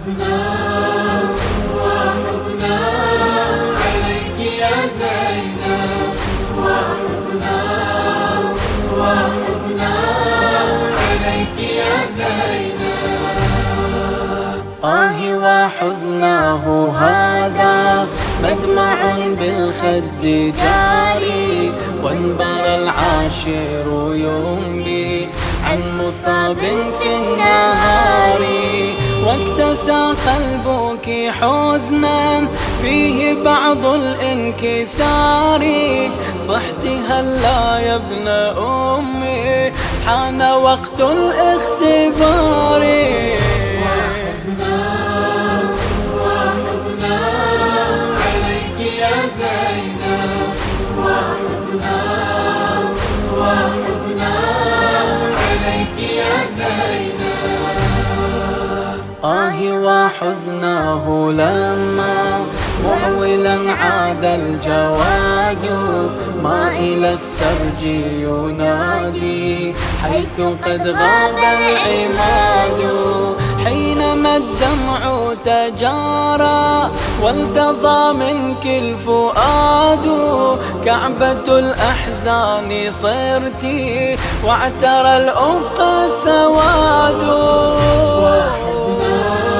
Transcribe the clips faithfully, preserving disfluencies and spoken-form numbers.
وحزنا وحزنا عليك يا زينب، وحزنا وحزنا عليك يا زينب. آه وحزناه هذا مدمع بالخد جاري، وانبر العاشر ينبي عن مصاب في النهار، واكتسى قلبك حزنا فيه بعض الانكسار. صحت هلا يا ابن أمي حان وقت الاختبار. وحزنا وحزنا عليك يا زينب، وحزنا وحزنا عليك يا زينب. آه وحزناه لما معولا عاد الجواد، ما إلى السرج ينادي حيث قد غاب العماد. حينما الدمع تجارى والتضى منك الفؤاد، كعبة الأحزان صرتي واعترى الأفق السواد. وحزنا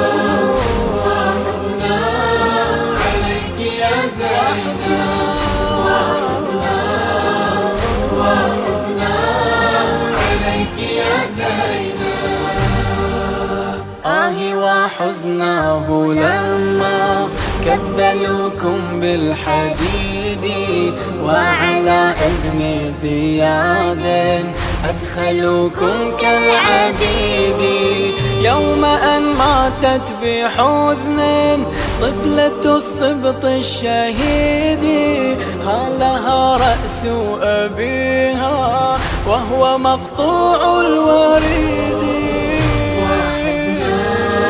وحزنا عليك يا زينب، وحزنا وحزنا عليك يا زينب. آه وحزناه لما كبلوكم بالحديد، وعلى ابن زياد أدخلوكم كالعبيد. يوم أن ماتت بحزن طفلة السبط الشهيد، هالها رأس أبيها وهو مقطوع الوريد. وحزنا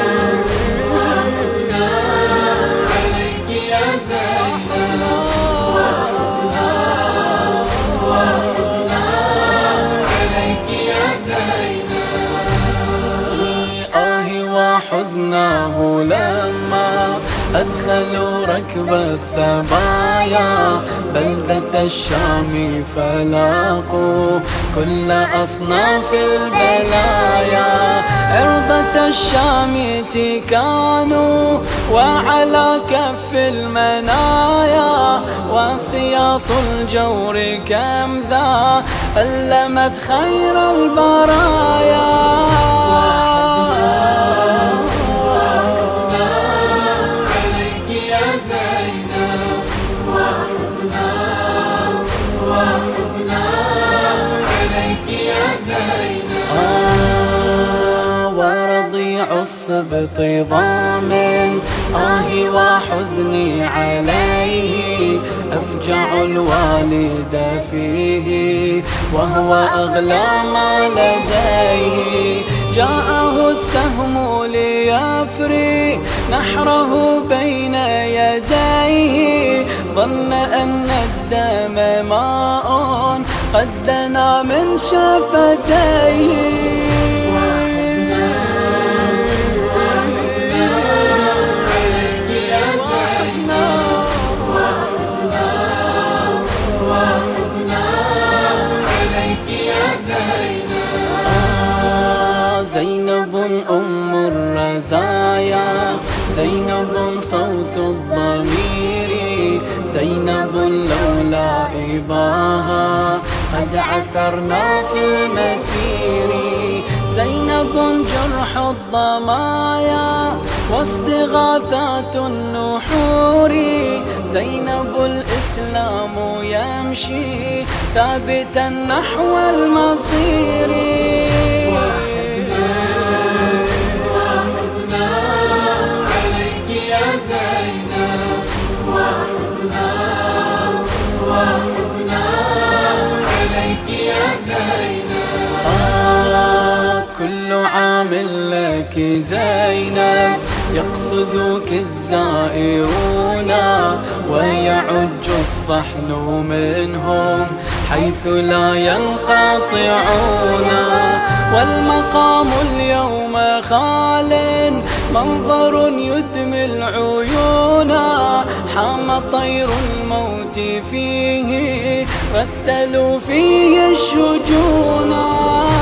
وحزنا عليك يا زينب، وحزنا وحزنا عليك يا زينب. آه وحزناه لما أدخلوا ركب السبايا بلدة الشام، فلاقوا كل أصناف البلايا. عرضة الشام كانوا وعلى كف المنايا، وسياط الجور كم ذا ألمت خير البرايا. وحزنا عليك يا زينب، وحزنا وحزنا عليك يا زينب. آه ورضيع السبط ضامن آه وحزني عليه، أفجع الوالد فيه وهو أغلى ما لديه. جاءه السهم ليفري نحره بين يديه، ظن أن الدم ماء قد دنا من شفتيه. وحزنا وحزنا عليك يا زينب، وحزنا وحزنا عليك يا زينب. آه زينب أم الرزايا، زينب صوت الضمير، زينب لولا إباها قد عثرنا في المسير. زينب جرح الضمايا واستغاثات النحور، زينب الإسلام يمشي ثابتا نحو المصير. وحزنا وحزنا عليك يا زينب، وحزنا وحزنا عليك يا زينب. آه كل عام لك زينب يقصدك الزائرون، ويعج الصحن منهم حيث لا ينقطعون. والمقام اليوم خال منظر يدمي العيون، حام طير الموت فيه، رتلوا فيه الشجون.